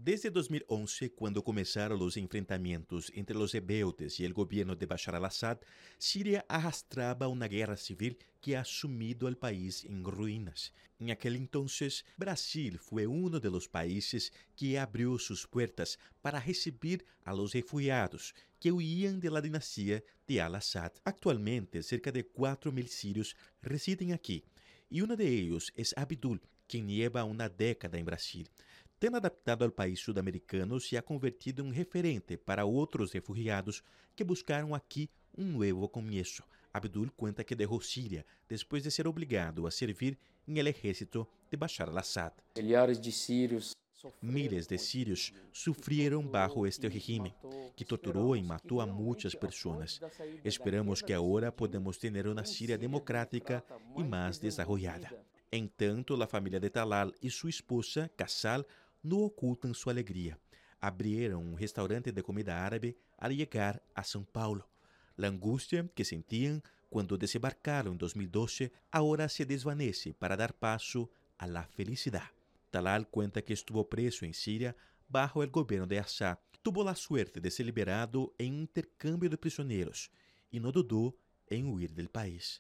Desde 2011, cuando comenzaron los enfrentamientos entre los rebeldes y el gobierno de Bashar al-Assad, Siria arrastraba una guerra civil que ha sumido al país en ruinas. En aquel entonces, Brasil fue uno de los países que abrió sus puertas para recibir a los refugiados que huían de la dinastía de al-Assad. Actualmente, cerca de 4.000 sirios residen aquí, y uno de ellos es Abdul, quien lleva una década en Brasil. Tendo adaptado ao país sul-americano, se ha convertido em um referente para outros refugiados que buscaram aqui um novo começo. Abdul conta que deixou Síria depois de ser obrigado a servir em el ejército de Bashar al-Assad. Milhares de sírios Miles de sírios sofreram bajo este regime, que torturou e matou a muitas pessoas. Esperamos que agora podemos ter uma Síria democrática e mais desenvolvida. Entanto, a família de Talal e sua esposa, Kassal, não ocultam sua alegria. Abriram um restaurante de comida árabe al chegar a São Paulo. A angústia que sentiam quando desembarcaram em 2012 agora se desvanece para dar passo a la felicidade. Talal cuenta que estuvo preso en Siria bajo el gobierno de Assad. Tuvo la suerte de ser liberado en un intercambio de prisioneros y no dudó en huir del país.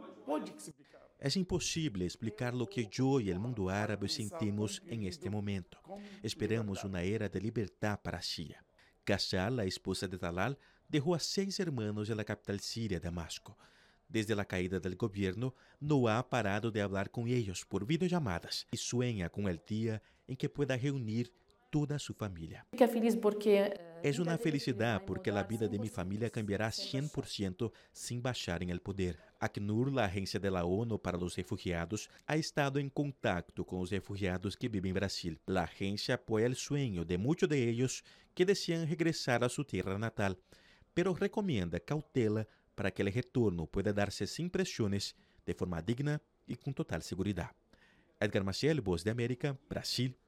Es imposible explicar lo que yo y el mundo árabe sentimos en este momento. Esperamos una era de libertad para Siria. Kassal, la esposa de Talal, dejó a 6 hermanos en la capital siria, Damasco. Desde la caída del gobierno, no ha parado de hablar con ellos por videollamadas y sueña con el día en que pueda reunir toda su familia. Fica feliz porque Es una felicidad porque la vida de mi familia cambiará 100% sin Bashar en el poder. ACNUR, la agencia de la ONU para los refugiados, ha estado en contacto con los refugiados que viven en Brasil. La agencia apoya el sueño de muchos de ellos que desean regresar a su tierra natal, pero recomienda cautela para que el retorno pueda darse sin presiones, de forma digna y con total seguridad. Edgar Maciel, Voz de América, Brasil.